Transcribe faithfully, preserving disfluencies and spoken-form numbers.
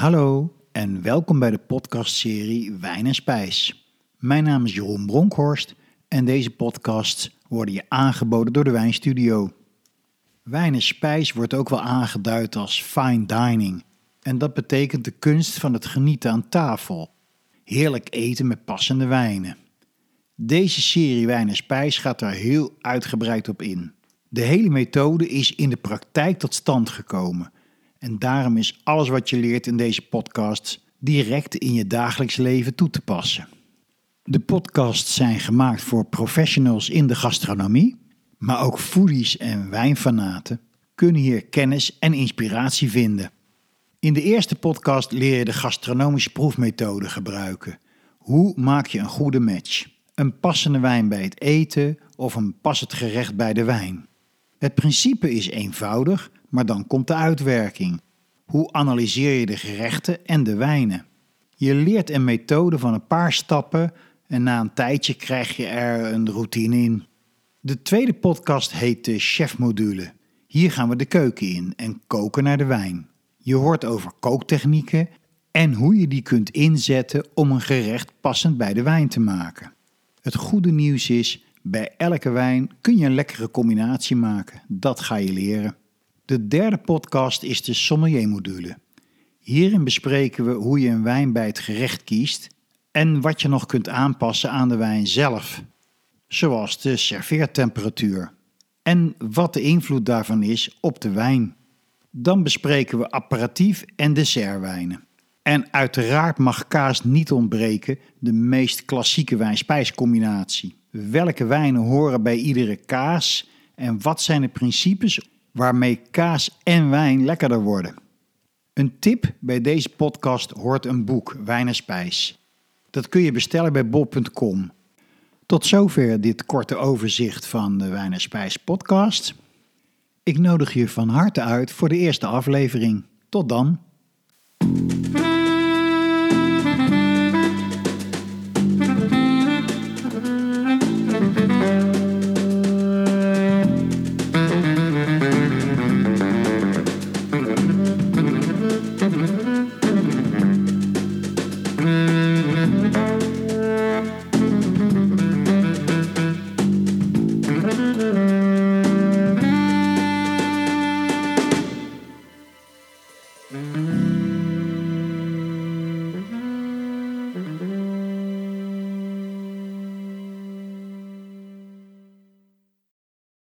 Hallo en welkom bij de podcastserie Wijn en Spijs. Mijn naam is Jeroen Bronkhorst en deze podcasts worden je aangeboden door de Wijnstudio. Wijn en spijs wordt ook wel aangeduid als fine dining. En dat betekent de kunst van het genieten aan tafel. Heerlijk eten met passende wijnen. Deze serie Wijn en Spijs gaat daar heel uitgebreid op in. De hele methode is in de praktijk tot stand gekomen. En daarom is alles wat je leert in deze podcast direct in je dagelijks leven toe te passen. De podcasts zijn gemaakt voor professionals in de gastronomie, maar ook foodies en wijnfanaten kunnen hier kennis en inspiratie vinden. In de eerste podcast leer je de gastronomische proefmethode gebruiken. Hoe maak je een goede match? Een passende wijn bij het eten of een passend gerecht bij de wijn? Het principe is eenvoudig, maar dan komt de uitwerking. Hoe analyseer je de gerechten en de wijnen? Je leert een methode van een paar stappen en na een tijdje krijg je er een routine in. De tweede podcast heet de chefmodule. Hier gaan we de keuken in en koken naar de wijn. Je hoort over kooktechnieken en hoe je die kunt inzetten om een gerecht passend bij de wijn te maken. Het goede nieuws is, bij elke wijn kun je een lekkere combinatie maken. Dat ga je leren. De derde podcast is de sommeliermodule. Hierin bespreken we hoe je een wijn bij het gerecht kiest en wat je nog kunt aanpassen aan de wijn zelf. Zoals de serveertemperatuur. En wat de invloed daarvan is op de wijn. Dan bespreken we apperitief en dessertwijnen. En uiteraard mag kaas niet ontbreken, de meest klassieke wijn-spijscombinatie. Welke wijnen horen bij iedere kaas en wat zijn de principes waarmee kaas en wijn lekkerder worden? Een tip bij deze podcast hoort een boek, Wijn en Spijs. Dat kun je bestellen bij bol punt com. Tot zover dit korte overzicht van de Wijn en Spijs podcast. Ik nodig je van harte uit voor de eerste aflevering. Tot dan!